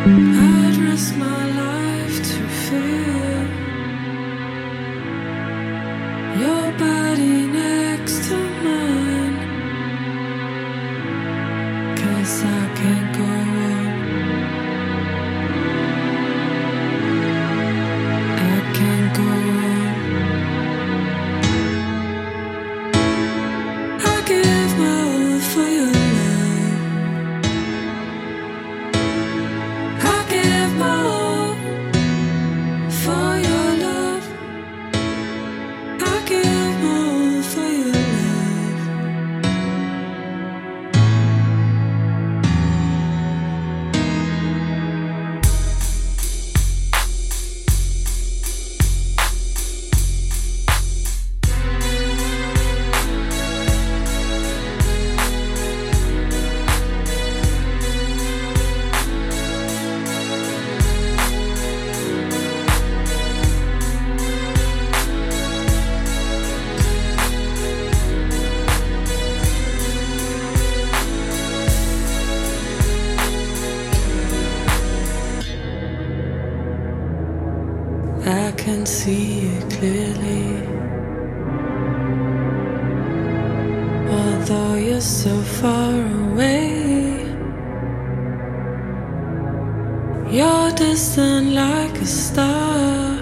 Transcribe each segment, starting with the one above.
I'd risk my life to feel your body next to mine, 'cause I can't go on. I can't go on. I give my all for your love. I give my all for your love. I give my all for your love. I can see it clearly, although you're so far away. You're distant like a star.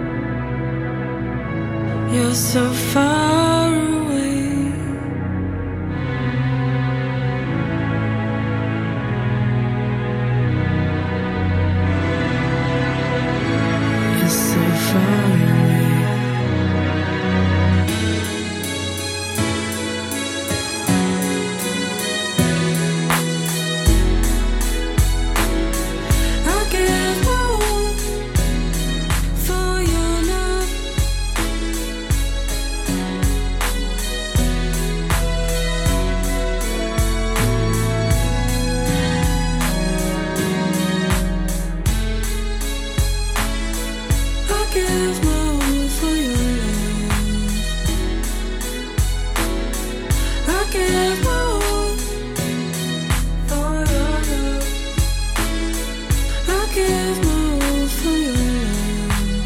You're so far away. You're so far away. I give my all for your love. I give my all for your love. I give my all for your love. I give my all for your love.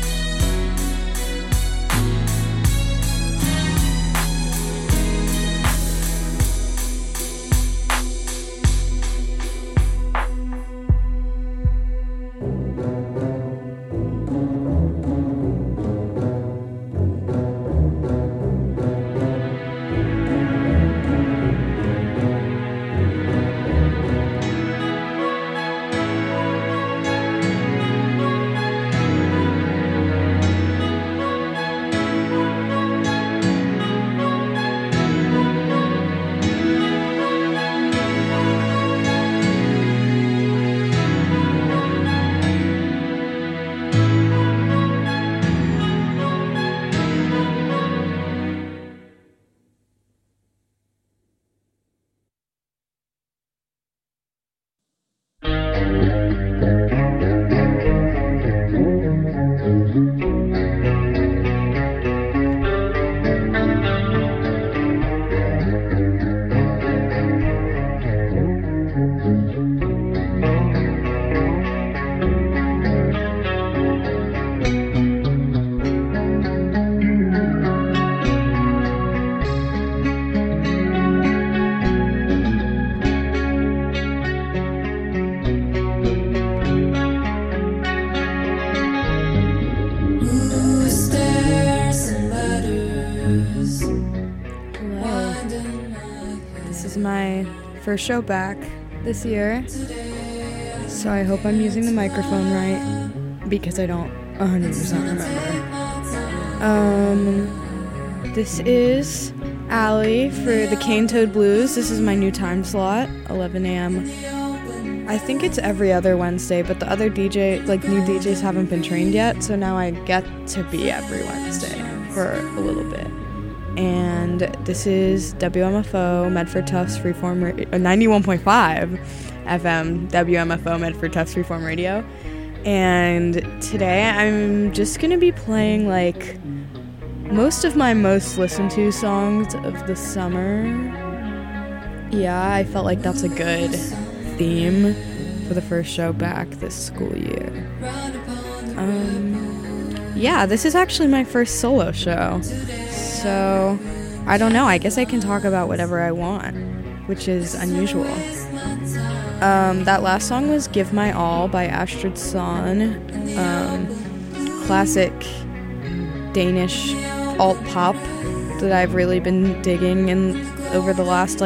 Ooh, stairs and letters. This is my first show back this year, so I hope I'm using the microphone right, because I don't 100% remember. This is Allie for the Cane Toad Blues. This is my new time slot, 11 a.m. I think it's every other Wednesday, but the other new DJs haven't been trained yet, so now I get to be every Wednesday for a little bit. And this is WMFO Medford Tufts Freeform 91.5 FM WMFO Medford Tufts Freeform Radio. And today I'm just gonna be playing like most of my most listened to songs of the summer. Yeah, I felt like that's a good theme for the first show back this school year. Yeah, this is actually my first solo show, so I don't know, I guess I can talk about whatever I want, which is unusual. That last song was Give My All by Astrid Sahn, classic Danish alt-pop that I've really been digging over the last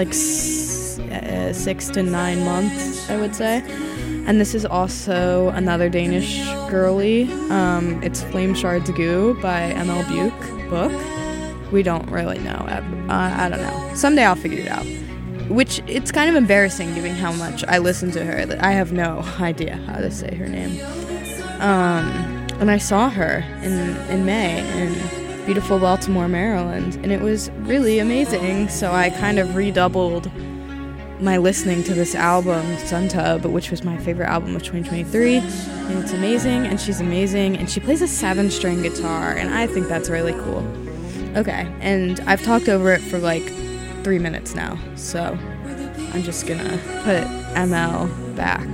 6 to 9 months, I would say. And this is also another Danish girly. It's Flame Shards Goo by ML Book. We don't really know. I don't know. Someday I'll figure it out. Which, it's kind of embarrassing given how much I listen to her that I have no idea how to say her name. And I saw her in May in beautiful Baltimore, Maryland, and it was really amazing. So I kind of redoubled my listening to this album, Suntub, which was my favorite album of 2023, and it's amazing, and she's amazing, and she plays a 7-string guitar, and I think that's really cool. Okay, and I've talked over it for 3 minutes now, so I'm just gonna put ML back.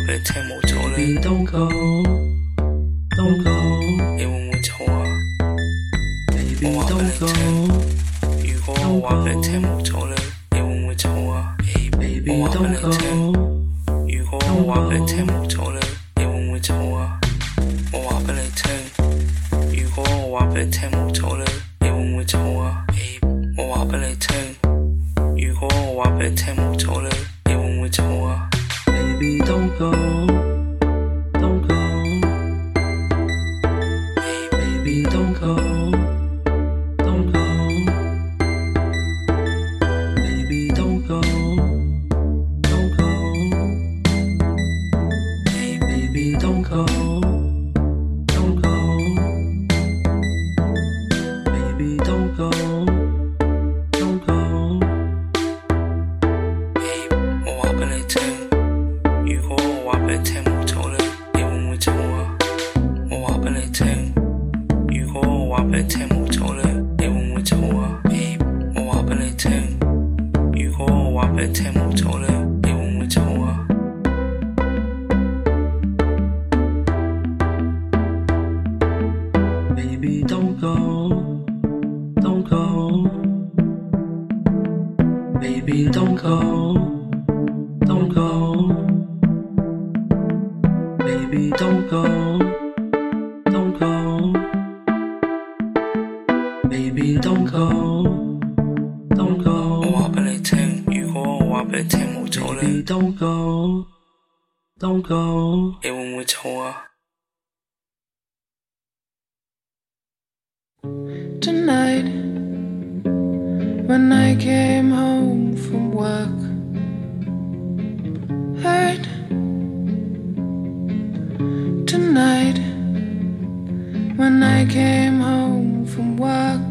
俾你聽冇錯呢 Baby don't go, don't go, 你會唔會走啊 Baby 我話俾 don't 你 go, 聽如果我話俾你聽冇錯呢你會唔會走啊 Baby 我話俾 don't 你聽 go, 如果我話俾你聽冇錯呢你會唔會走啊我話俾你聽如果我話俾你聽冇錯呢你會唔會走啊我話俾你聽如果我話俾你聽冇錯呢你會唔會走啊 Baby don't go, don't go, Baby don't go, don't go, Baby don't go, don't go, Baby don't go, don't go, Baby don't go, don't go, 我話俾你聽如果我話俾你聽冇錯呢你會唔會走啊我話俾你聽如果我話俾你聽冇錯呢你會唔會走啊我話俾你聽如果我話俾你聽冇錯呢你會唔會走啊 Baby don't go, don't go, Baby don't go, don't go, Baby don't go, don't go, Baby don't go, don't 我 go, 話俾你聽如果我話俾你聽冇錯 Baby 呢 don't go, don't go. 你會唔會走啊 Tonight, when I came home from work, hurt. Tonight, when I came home from work,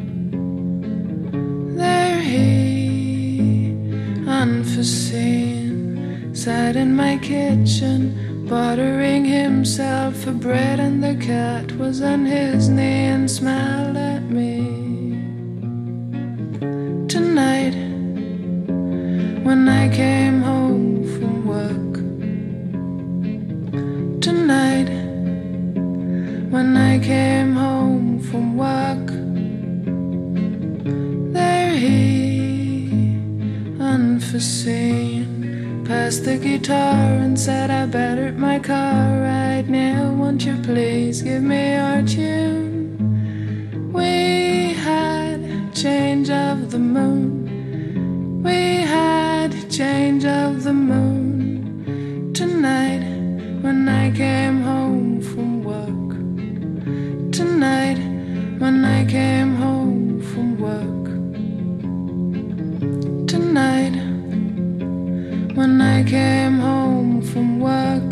there he, unforeseen, sat in my kitchen, buttering himself for bread, and the cat was on his knee and smiled at me. Tonight, when I came home from work, tonight, when I came home from work, there he, unforeseen, passed the guitar and said, I battered my car right now, won't you please give me your tune? We had change of the moon, we had change of the moon. Tonight, when I came home from work, tonight, when I came home from work, tonight, when I came home from work,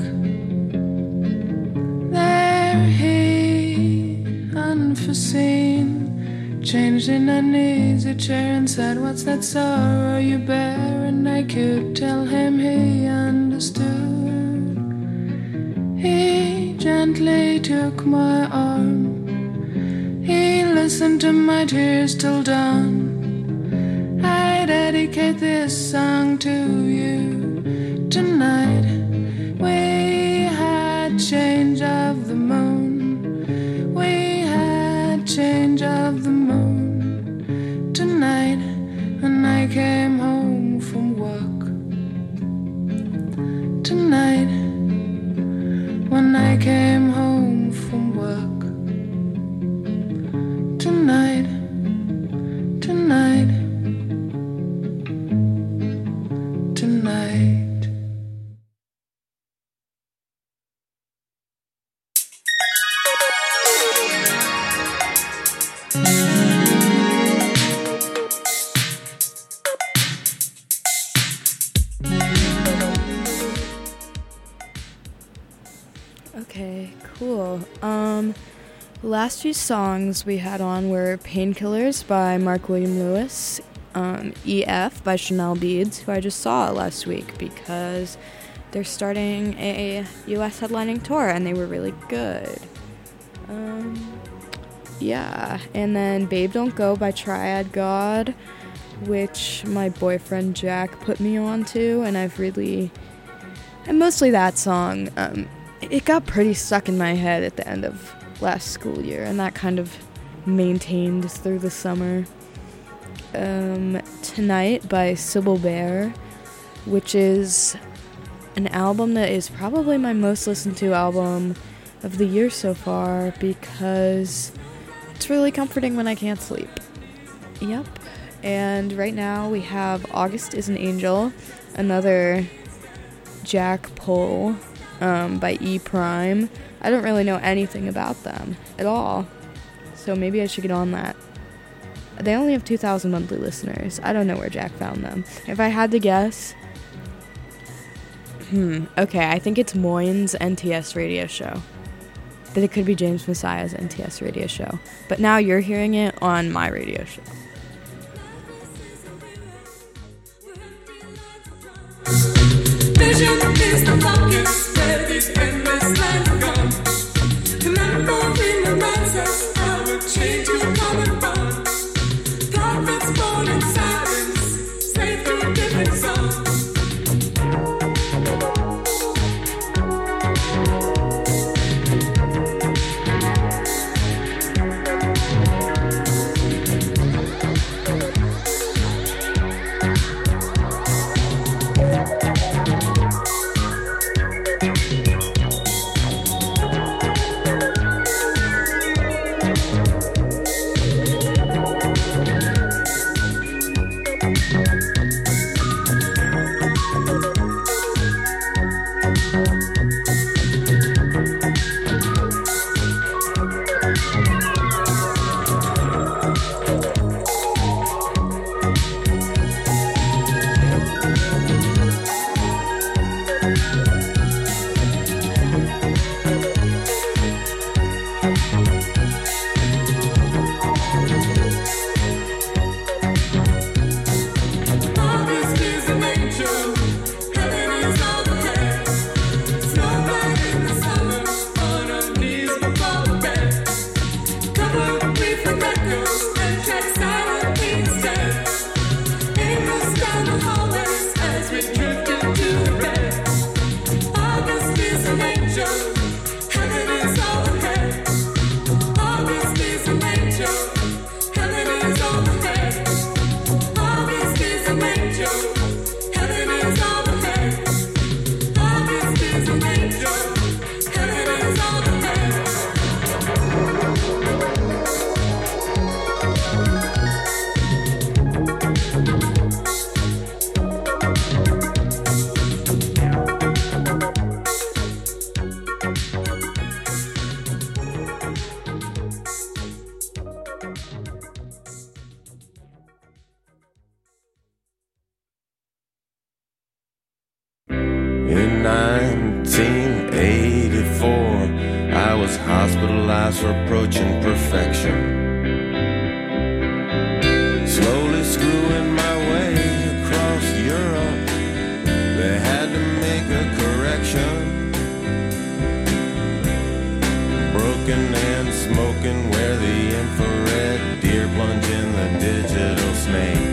there he, unforeseen, changed in an easy chair and said, what's that sorrow you bear? And I could tell him he understood. He gently took my arm, he listened to my tears till dawn. I dedicate this song to you. Tonight, we had change of the moon, we had change of the moon. Tonight, when I came home from work, tonight, when I came home from work, tonight, tonight, tonight. Okay, cool. The last few songs we had on were Painkillers by Mark William Lewis, EF by Chanel Beads, who I just saw last week because they're starting a US headlining tour and they were really good. Yeah, and then Babe Don't Go by Triad God, which my boyfriend Jack put me on to, and I've really And mostly that song. It got pretty stuck in my head at the end of last school year, and that kind of maintained through the summer. Tonight by Sybil Bear, which is an album that is probably my most listened to album of the year so far, because it's really comforting when I can't sleep. Yep. And right now we have August is an Angel, another Jack pull by E Prime. I don't really know anything about them at all, so maybe I should get on that. They only have 2,000 monthly listeners. I don't know where Jack found them. If I had to guess, okay, I think it's Moyne's NTS radio show. But it could be James Messiah's NTS radio show. But now you're hearing it on my radio show. Vision is the focus, where these endless lines go. Remembering reminds us how we change you coming from. Prophets born in silence, slave to a different song. In 1984, I was hospitalized for approaching perfection. Slowly screwing my way across Europe, they had to make a correction. Broken and smoking where the infrared deer plunge in the digital snake.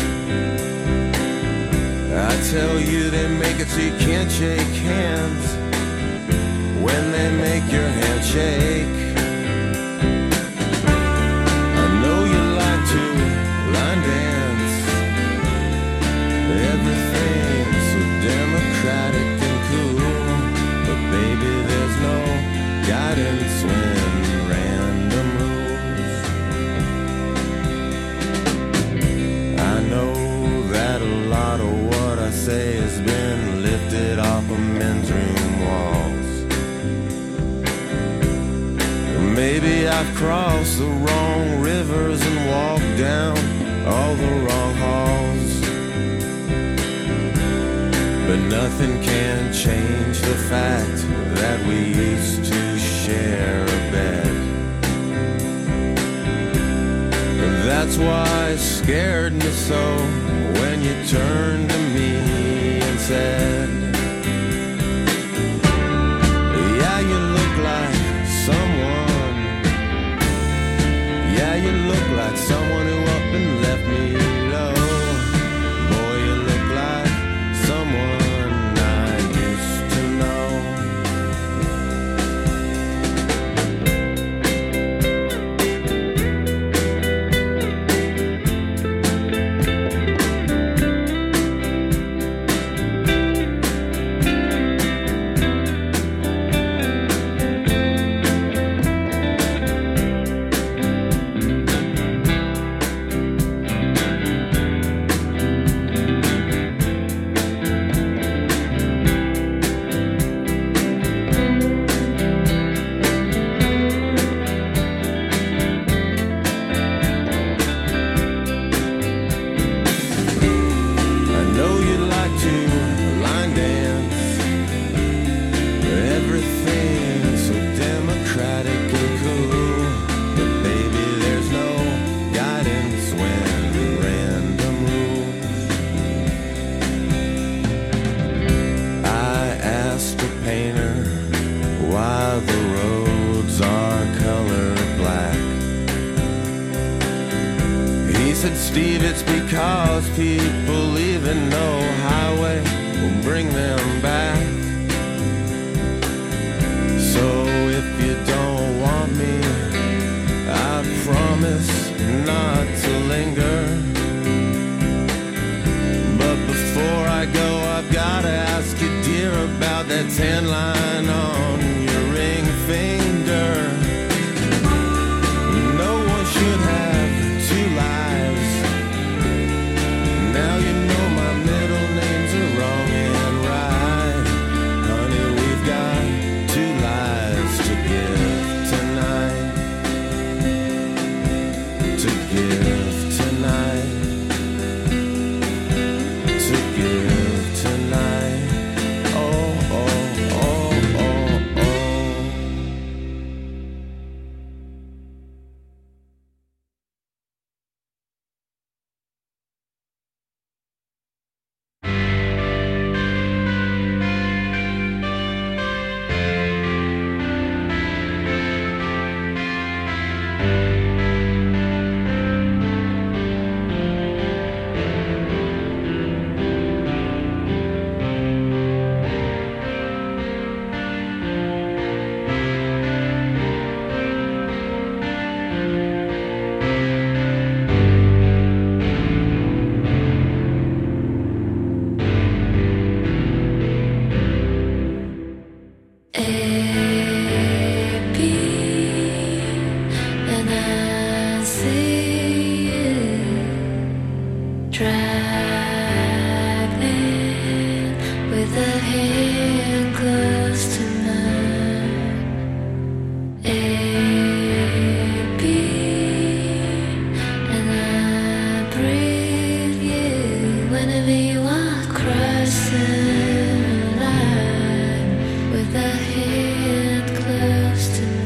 I tell you, they make it so you can't shake hands when they make your hand shake. I know you like to line dance, everything's so democratic and cool, but baby, there's no guidance when random rules. I know that a lot of what I say has been lifted off of men's room walls. Maybe I've crossed the wrong rivers and walked down all the wrong halls, but nothing can change the fact that we used to share a bed. And that's why it scared me so when you turned to me and said, yeah, you look like someone. Yeah, you look like someone who up and left me low. Boy, you look like someone I used Steve, it's because people leaving no highway will bring them back. So if you don't want me, I promise not to linger. But before I go, I've gotta ask you, dear, about that tan line on your ring finger. No one should have two lives. Now you know my middle names are wrong and right. Honey, we've got two lives to give tonight. To give tonight. To give tonight. Oh, oh, oh, oh, oh. And I see you driving with a hand close to mine. AB, and I breathe you whenever you are crossing the line with a hand close to mine.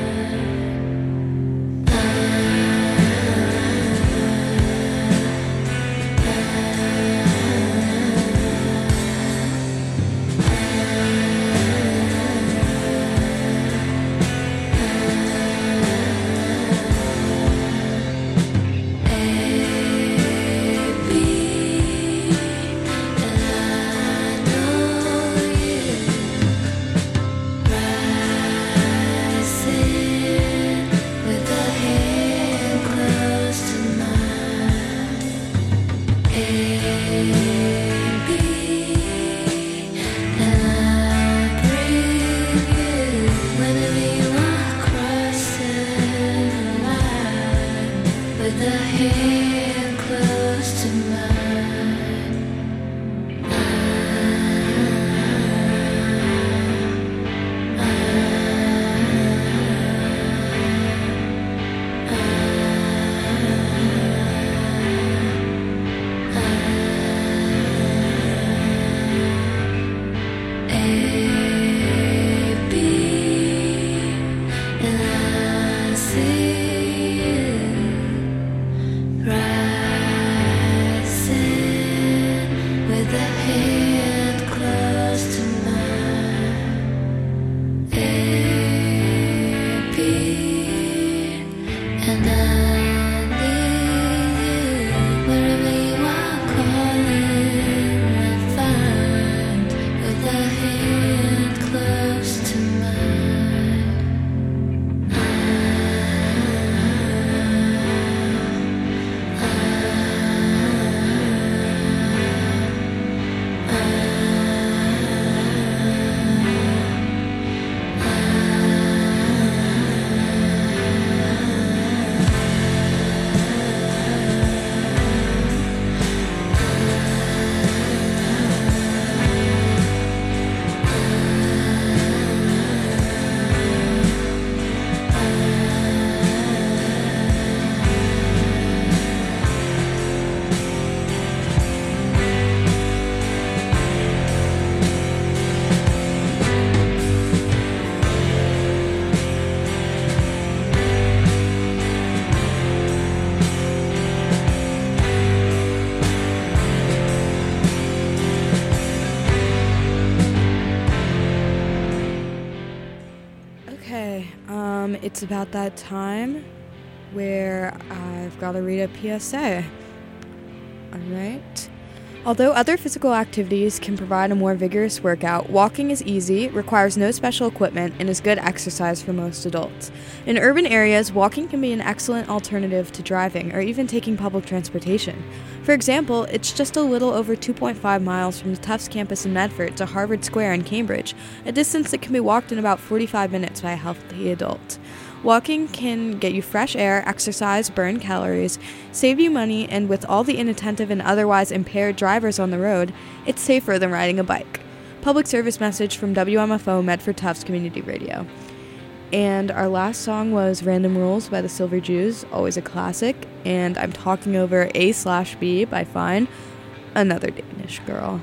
With a hand close to mine. And I see you rising with a hand close to mine. AB, and I need you wherever you are calling. I find with a hand close to mine. It's about that time where I've got to read a PSA. Alright. Although other physical activities can provide a more vigorous workout, walking is easy, requires no special equipment, and is good exercise for most adults. In urban areas, walking can be an excellent alternative to driving or even taking public transportation. For example, it's just a little over 2.5 miles from the Tufts campus in Medford to Harvard Square in Cambridge, a distance that can be walked in about 45 minutes by a healthy adult. Walking can get you fresh air, exercise, burn calories, save you money, and with all the inattentive and otherwise impaired drivers on the road, it's safer than riding a bike. Public service message from WMFO Medford Tufts Community Radio. And our last song was Random Rules by the Silver Jews, always a classic, and I'm talking over A/B by Fine, another Danish girl.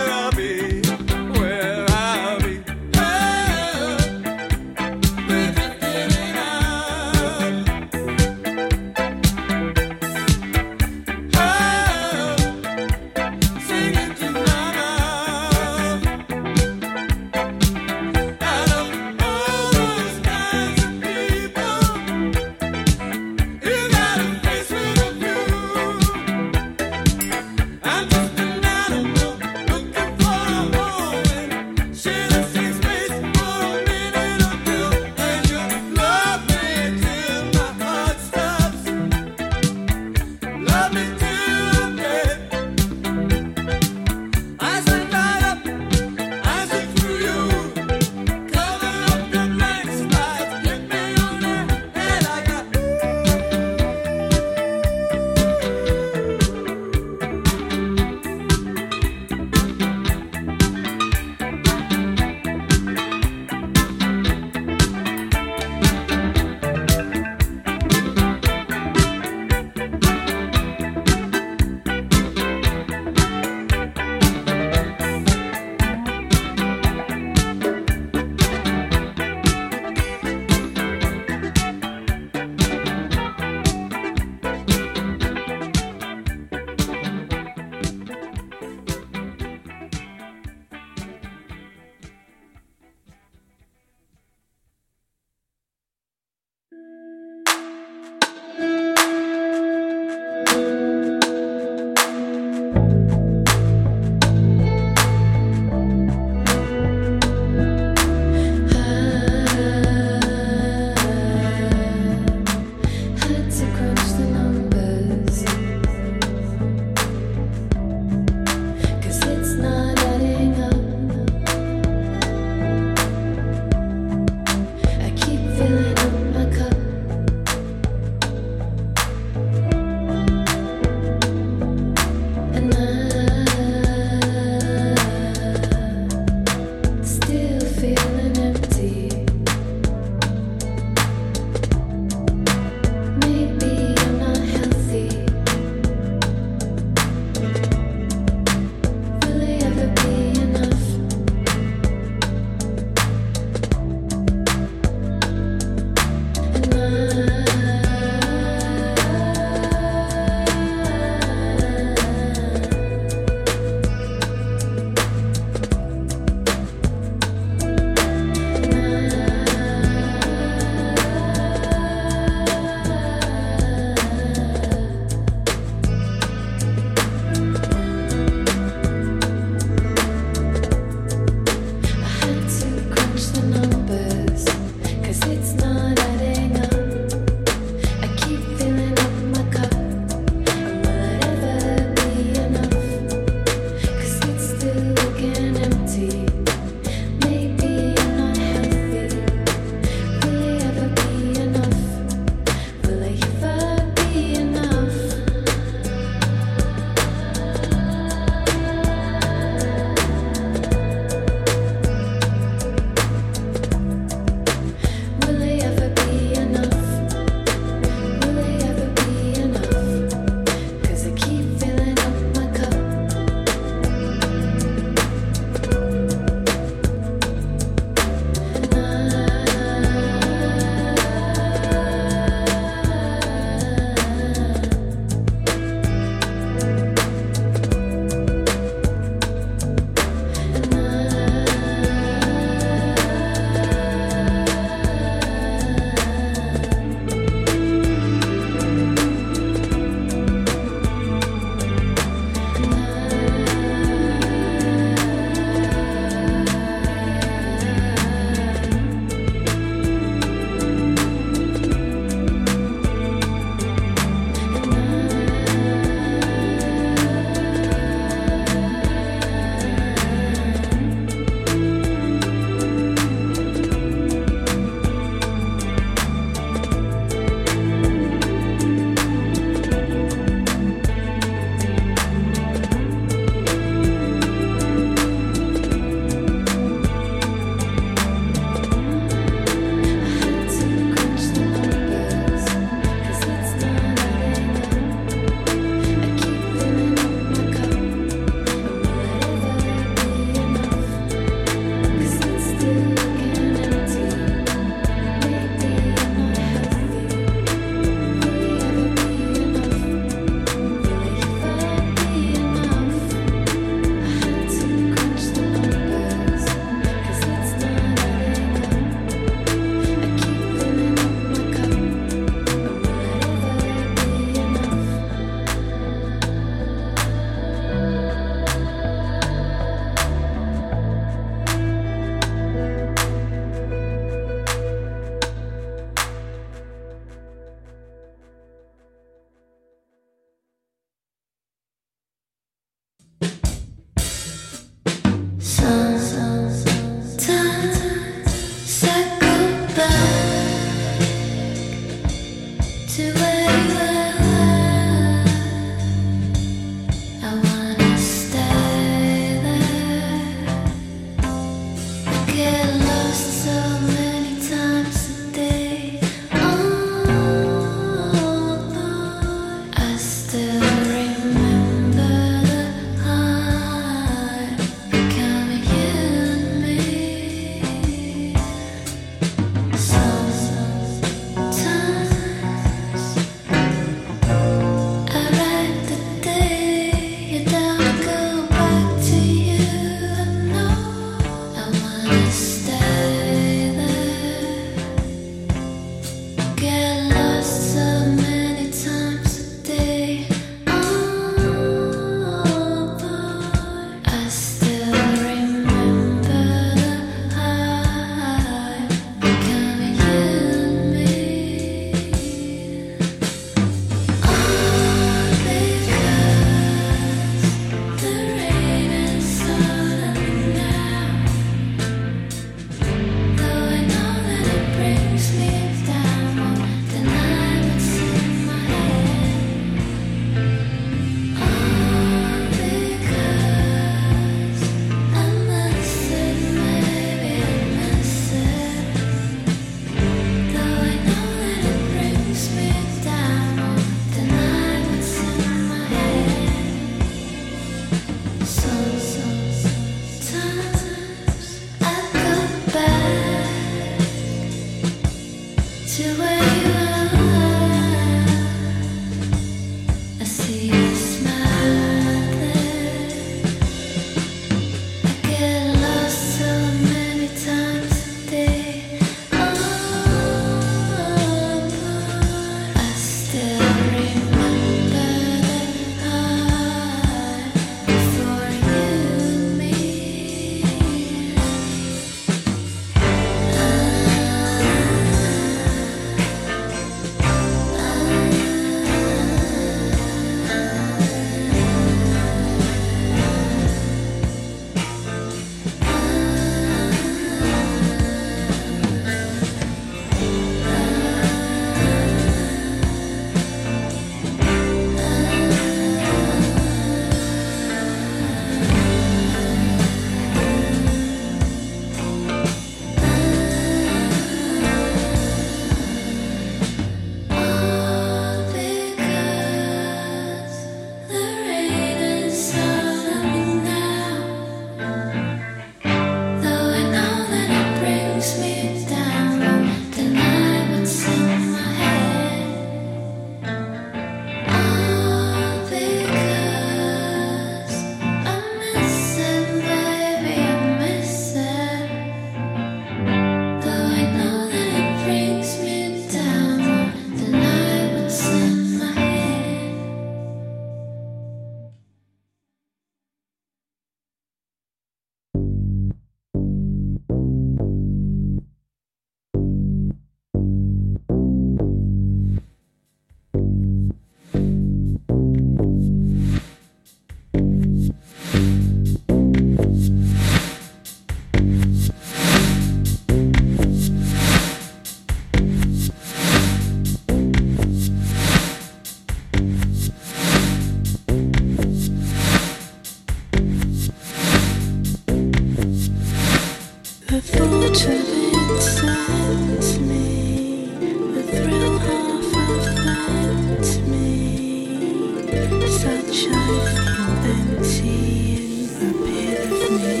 The thought of it sends me, the thrill half offends me. Such I feel empty in a bit of me.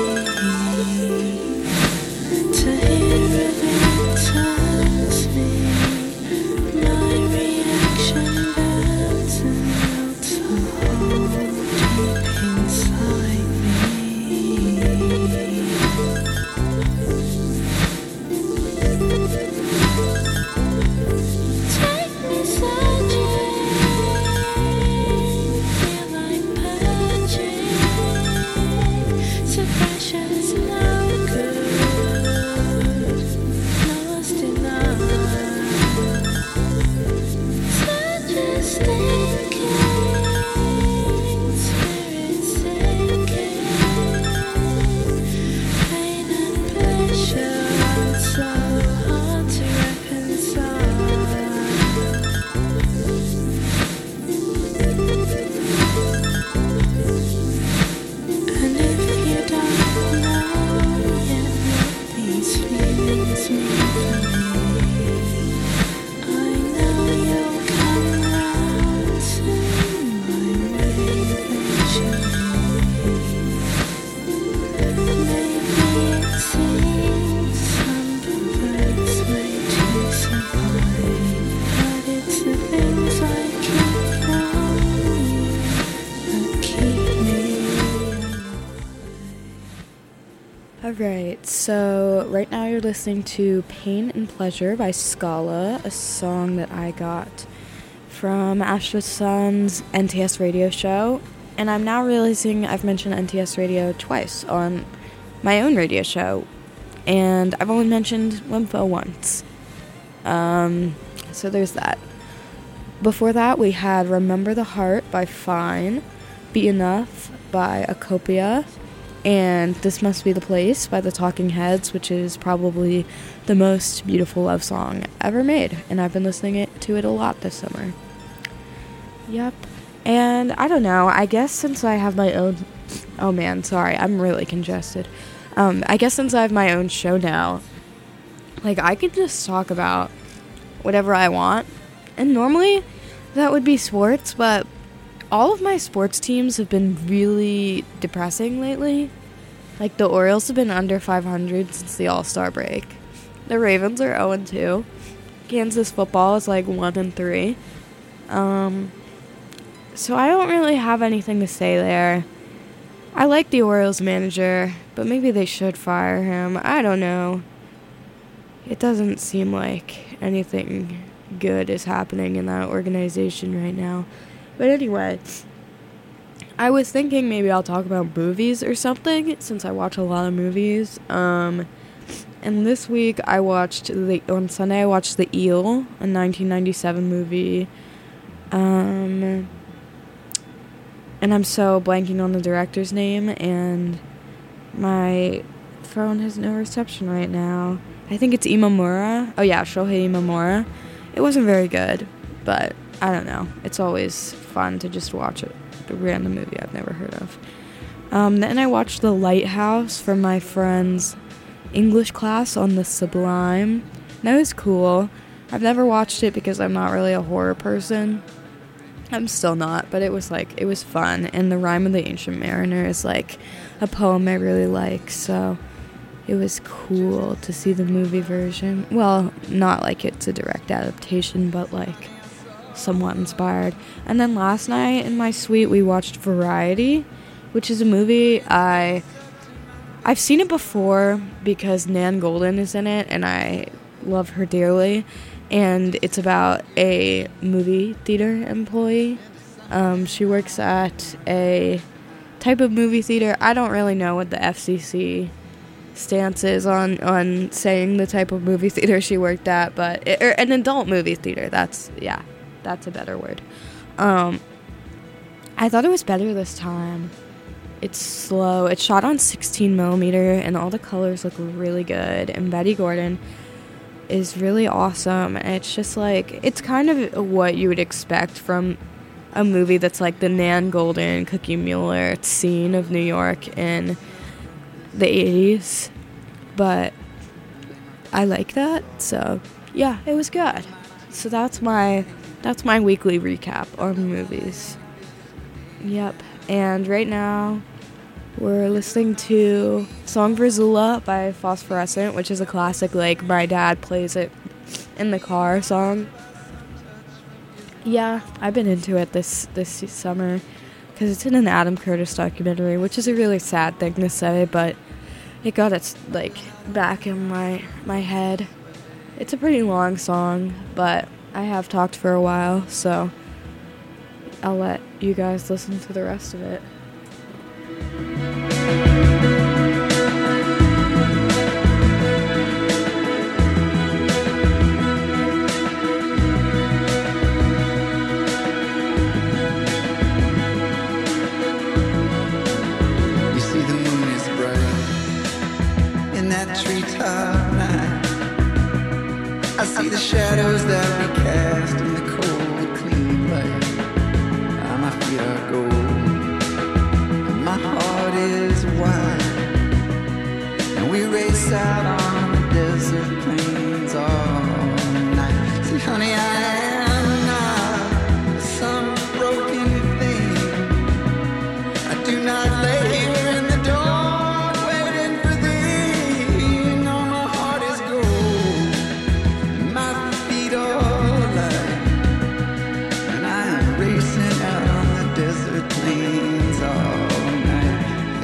To hear of it turns me, my reaction burns and melts a hole deep inside me. Take me searching, feel like purging. Suppression's no good, lost enough. Such a stinking, spirit sinking. Pain and pleasure are so hard to reconcile. And if you don't know yet what these feelings mean for me, I know you'll come round to my way eventually. Maybe it seems some perverts way too sublime, but it's the things I keep from you that keep me alive. Alright, so right now you're listening to Pain and Pleasure by Scala, a song that I got from Astra Sun's NTS radio show. And I'm now realizing I've mentioned NTS radio twice on my own radio show. And I've only mentioned Lympho once. So there's that. Before that, we had Remember the Heart by Fine, Be Enough by Acopia, and This Must Be the Place by the Talking Heads, which is probably the most beautiful love song ever made, and I've been listening to it a lot this summer. Yep. And I don't know, I guess since I have my own... Oh man, sorry, I'm really congested. I guess since I have my own show now, like, I could just talk about whatever I want. And normally, that would be sports, but all of my sports teams have been really depressing lately. Like, the Orioles have been under 500 since the All-Star break. The Ravens are 0-2. Kansas football is like 1-3. So I don't really have anything to say there. I like the Orioles manager, but maybe they should fire him. I don't know. It doesn't seem like anything good is happening in that organization right now. But anyway, I was thinking maybe I'll talk about movies or something, since I watch a lot of movies. And this week on Sunday I watched The Eel, a 1997 movie. And I'm so blanking on the director's name, and my phone has no reception right now. I think it's Imamura. Oh yeah, Shohei Imamura. It wasn't very good, but I don't know. It's always fun to just watch a random movie I've never heard of. Then I watched The Lighthouse from my friend's English class on The Sublime. That was cool. I've never watched it because I'm not really a horror person. I'm still not, but it was fun. And The Rime of the Ancient Mariner is like a poem I really like, so it was cool to see the movie version. Well, not like it's a direct adaptation, but like somewhat inspired. And then last night in my suite we watched Variety, which is a movie I've seen it before because Nan Golden is in it and I love her dearly. And it's about a movie theater employee. She works at a type of movie theater. I don't really know what the FCC stance is on saying the type of movie theater she worked at, but an adult movie theater. That's a better word. I thought it was better this time. It's slow. It's shot on 16mm, and all the colors look really good. And Betty Gordon is really awesome. And it's just like, it's kind of what you would expect from a movie that's like the Nan Golden, Cookie Mueller scene of New York in the 80s. but I like that. So yeah, it was good. So that's my weekly recap on movies. Yep. And right now we're listening to Song for Zula by Phosphorescent, which is a classic, like, my dad plays it in the car song. Yeah, I've been into it this summer because it's in an Adam Curtis documentary, which is a really sad thing to say, but it got its, like, back in my head. It's a pretty long song, but I have talked for a while, so I'll let you guys listen to the rest of it. You see the moon is bright in that treetop night. I see the shadows that we cast in the cold, clean light. My feet are gold, and my heart is wide, and we race out on the desert plains all night. See, honey, I am not some broken thing. I do not lay here in the dark waiting for thee. No, my heart is gold, and my feet are light, and I am racing out on the desert plains all night.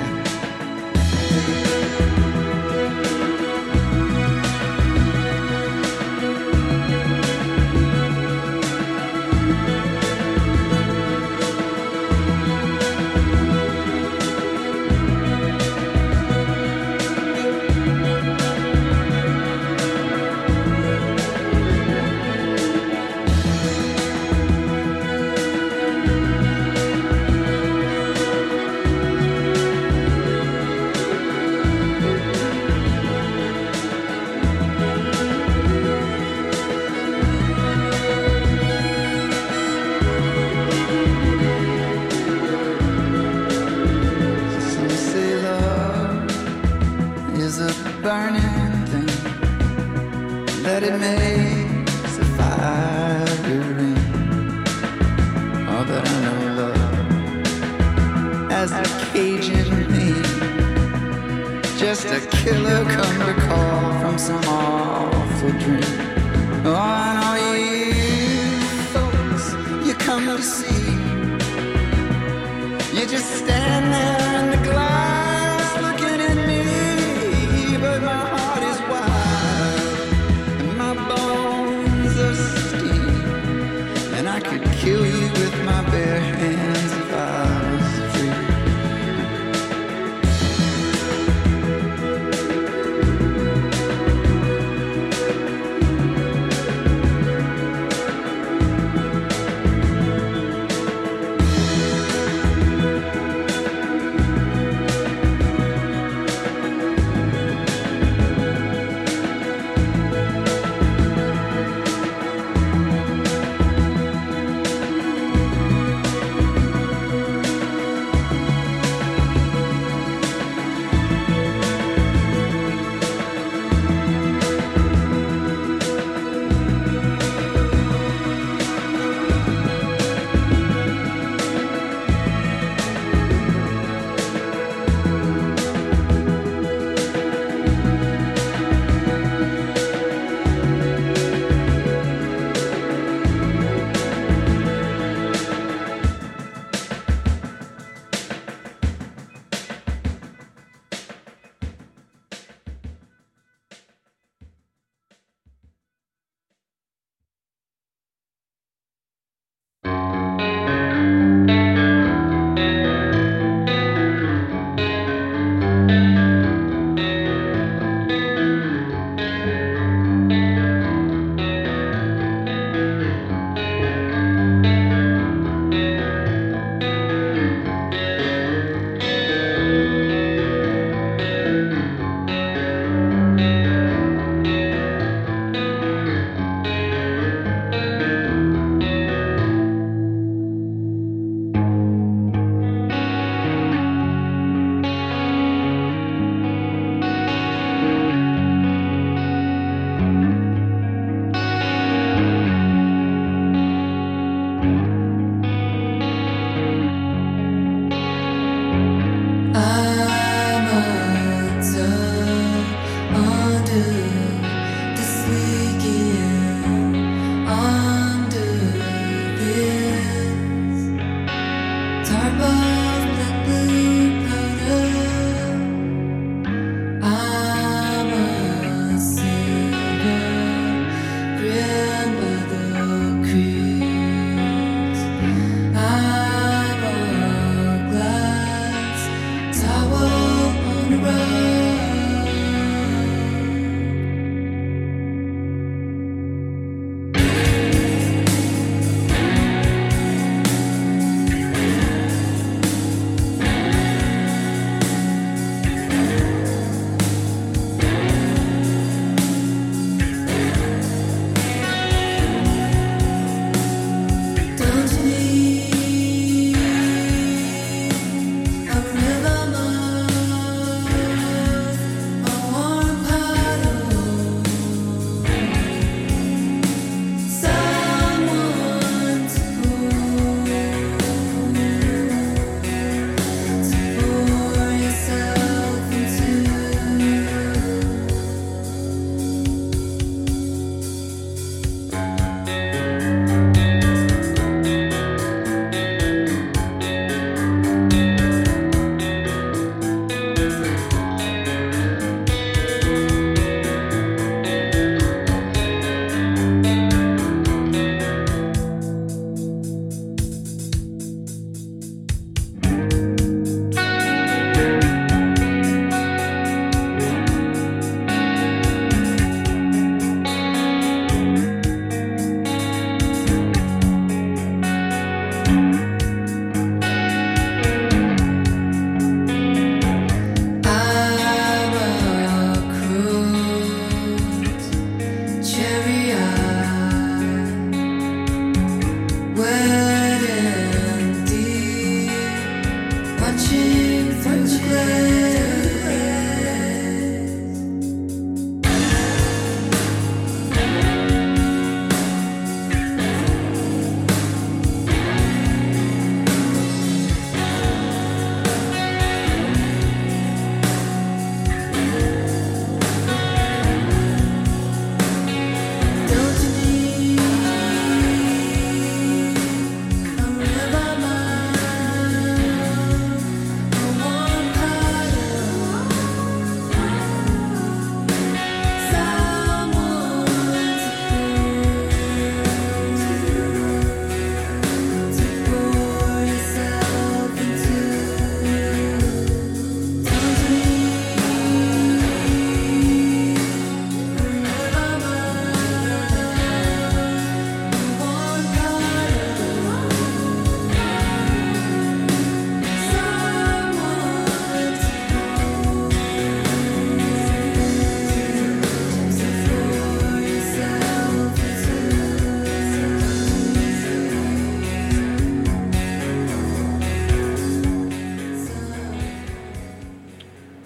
Some say love is a burning thing, that it makes a fire ring. Oh, but I know love as a Cajun me, just a killer come to call from some awful dream. Oh, I know you folks, you come to see. You just stand there in the glass looking at me, but my heart is wild and my bones are steel, and I could kill you with my bare hands if I was free.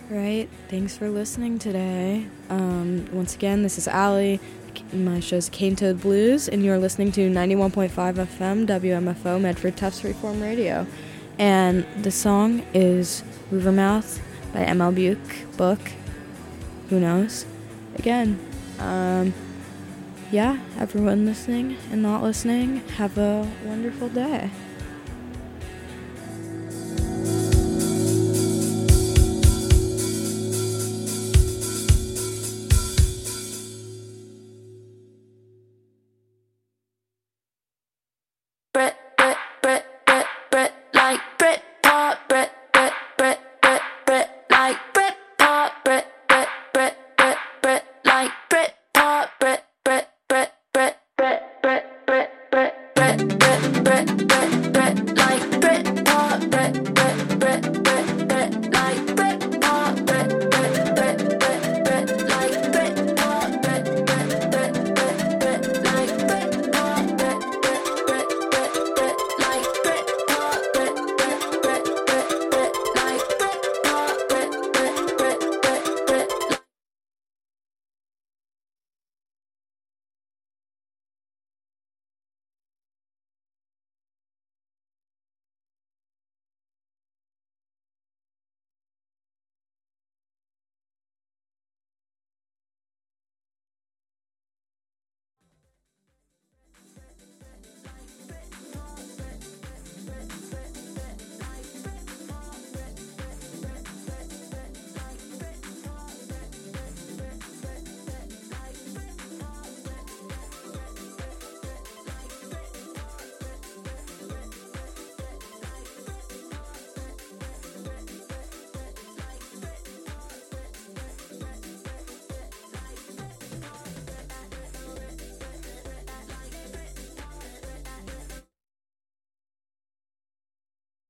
Right. Thanks for listening today. Once again, this is Allie. My show's Cane Toad Blues, and you're listening to 91.5 FM WMFO Medford Tufts Reform Radio. And the song is Rivermouth by M.L. Book. Who knows? Again, yeah, everyone listening and not listening, have a wonderful day.